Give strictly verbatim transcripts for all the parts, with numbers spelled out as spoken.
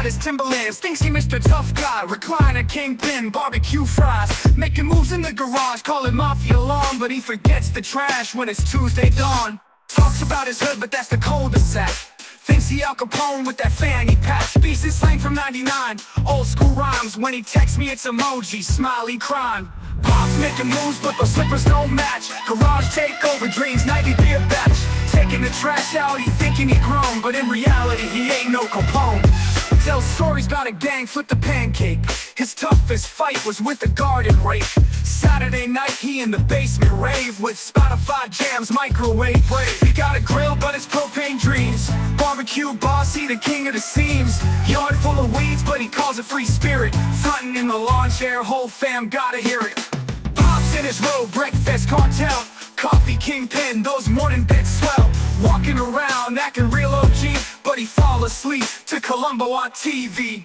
got his Timberlands, thinks he Mister Tough Guy. Recliner, kingpin, barbecue fries, making moves in the garage, call it mafia lawn. But he forgets the trash when it's Tuesday dawn. Talks about his hood, but that's the cul-de-sac. Thinks he Al Capone with that fanny pack. Speaks his slang from ninety-nine, old school rhymes. When he texts me it's emoji, smiley crime. Pops making moves, but those slippers don't match. Garage takeover, dreams, nightly beer batch. Taking the trash out, he thinking he grown, but in reality he ain't no Capone. Tells stories about a gang, flip the pancake. His toughest fight was with the garden rake. Saturday night he in the basement rave, with Spotify jams, microwave brave. He got a grill but it's propane dreams. Barbecue boss, he the king of the seams. Yard full of weeds but he calls it free spirit. Frontin' in the lawn chair, whole fam gotta hear it. Pops in his robe, breakfast cartel. Coffee kingpin, those morning bits swell. Walking around, acting real O G, but he fall asleep to Columbo on T V.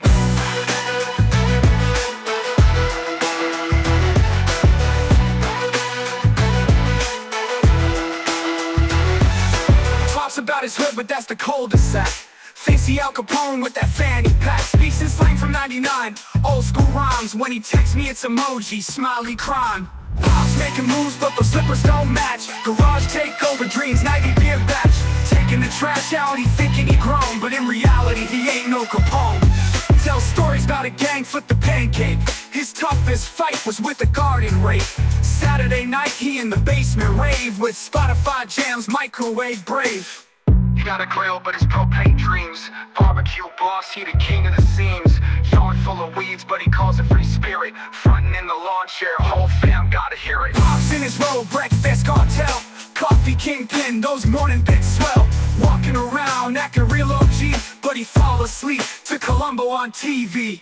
Talks about his hood, but that's the cul-de-sac. Thinks he Al Capone with that fanny pack. Speaks his slang from ninety-nine, old school rhymes. When he texts me it's emoji, smiley crime. Pops making moves, but those slippers don't match. Garage takeover, dreams, nightly beer batch. Taking the trash out, he thinking he grown, but in reality he ain't no Capone. Tells stories about a gang, flip the pancake. His toughest fight was with the garden rake. Saturday night he in the basement rave, with Spotify jams, microwave brave. He got a grill but his propane dreams. Barbecue boss, he the king of the seams. Yard full of weeds but he calls it free spirit. Frontin' in the lawn chair, whole fam gotta hear it. Pops in his robe, breakfast cartel. Coffee kingpin, those morning bits swell. Walking around, acting real O G, but he fall asleep to Columbo on T V.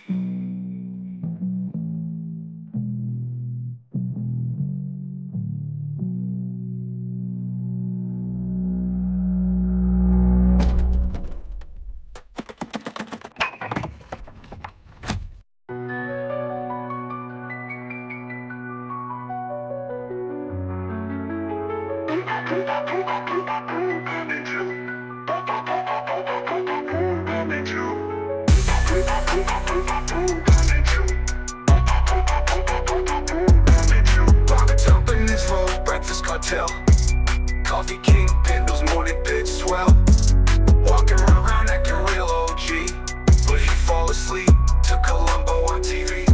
Coffee kingpin, those morning bits swell. Walking around acting real O G, but he fall asleep to Columbo on T V.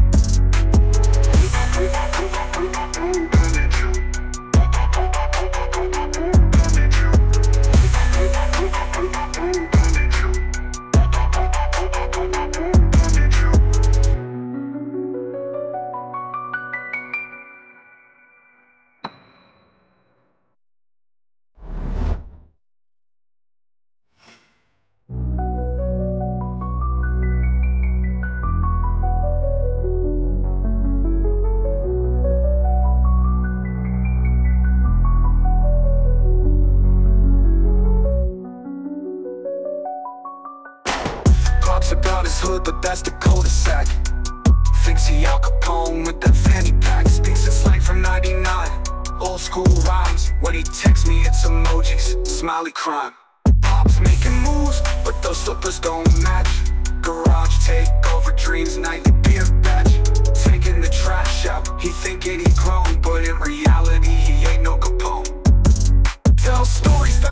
About his hood, but that's the cul-de-sac. Thinks he Al Capone with that fanny pack. Speaks his slang from ninety-nine, old school rhymes. When he texts me it's emojis, smiley crime. Pops making moves, but those slippers don't match. Garage takeover, dreams, nightly beer batch. Taking the trash out, he thinking he grown, but in reality he ain't no Capone. Tell stories that